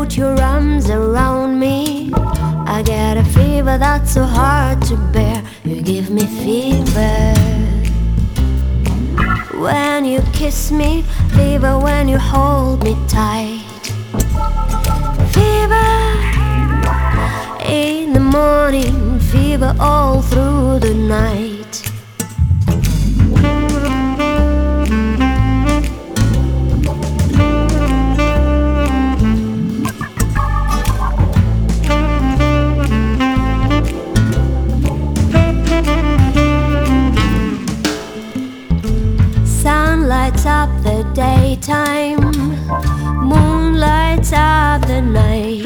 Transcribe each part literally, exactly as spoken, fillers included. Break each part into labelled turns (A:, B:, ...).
A: put your arms around me, I get a fever that's so hard to bear. You give me fever when you kiss me, fever when you hold me tight. Fever in the morning, fever all through the night. Sun lights up the daytime, moon lights up the night.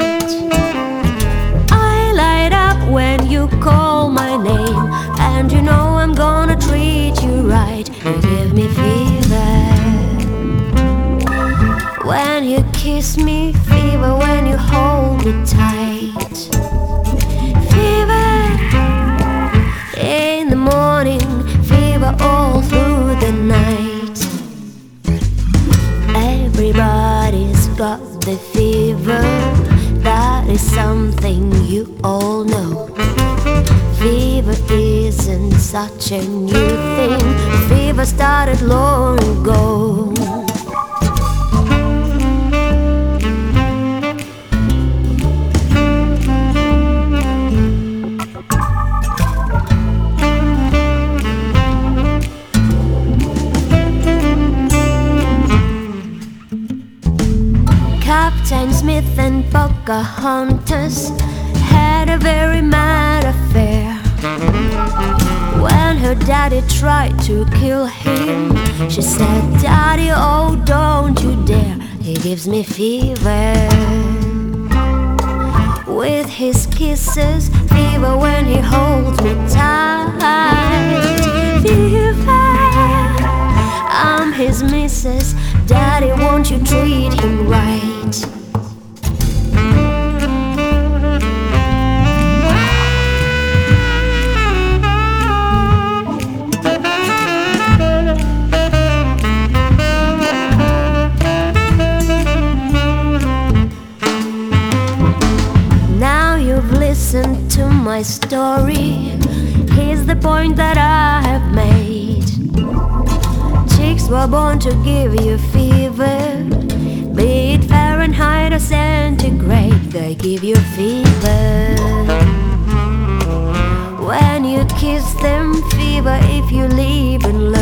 A: I light up when you call my name, and you know I'm gonna treat you right. You give me fever when you kiss me, fever when you hold me tight. Fever in the morning, fever all through the night. Everybody's got the fever, that is something you all know. Fever isn't such a new thing, fever started long ago. Captain Smith and Pocahontas had a very mad affair. When her daddy tried to kill him, she said, "Daddy, oh, don't you dare. He gives me fever with his kisses, fever when he holds me tight. Fever, I'm his missus. Daddy, won't you treat him right?" Now you've listened to my story. Here's the point that I have made. Chicks were born to give you fever, be it Fahrenheit or centigrade, they give you fever. When you kiss them, fever if you leave and